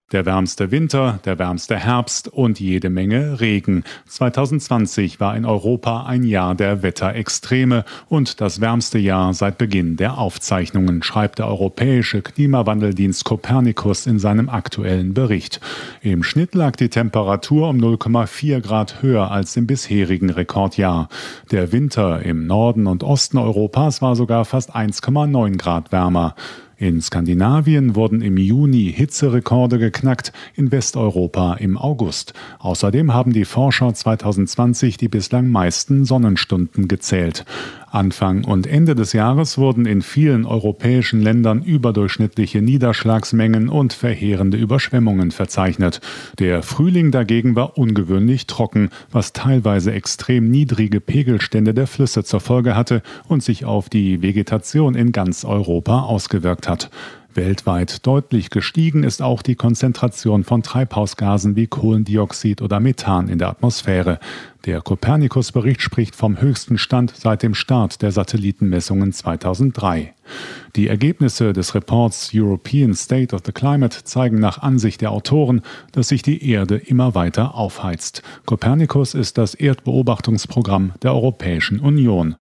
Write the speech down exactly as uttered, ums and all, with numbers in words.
Der wärmste Winter, der wärmste Herbst und jede Menge Regen. zwanzig zwanzig war in Europa ein Jahr der Wetterextreme und das wärmste Jahr seit Beginn der Aufzeichnungen, schreibt der europäische Klimawandeldienst Copernicus in seinem aktuellen Bericht. Im Schnitt lag die Temperatur um null Komma vier Grad höher als im bisherigen Rekordjahr. Der Winter im Norden und Osten Europas war sogar fast eins Komma neun Grad wärmer. In Skandinavien wurden im Juni Hitzerekorde geknackt, in Westeuropa im August. Außerdem haben die Forscher zwanzig zwanzig die bislang meisten Sonnenstunden gezählt. Anfang und Ende des Jahres wurden in vielen europäischen Ländern überdurchschnittliche Niederschlagsmengen und verheerende Überschwemmungen verzeichnet. Der Frühling dagegen war ungewöhnlich trocken, was teilweise extrem niedrige Pegelstände der Flüsse zur Folge hatte und sich auf die Vegetation in ganz Europa ausgewirkt hat. Weltweit deutlich gestiegen ist auch die Konzentration von Treibhausgasen wie Kohlendioxid oder Methan in der Atmosphäre. Der Copernicus-Bericht spricht vom höchsten Stand seit dem Start der Satellitenmessungen zweitausenddrei. Die Ergebnisse des Reports European State of the Climate zeigen nach Ansicht der Autoren, dass sich die Erde immer weiter aufheizt. Copernicus ist das Erdbeobachtungsprogramm der Europäischen Union.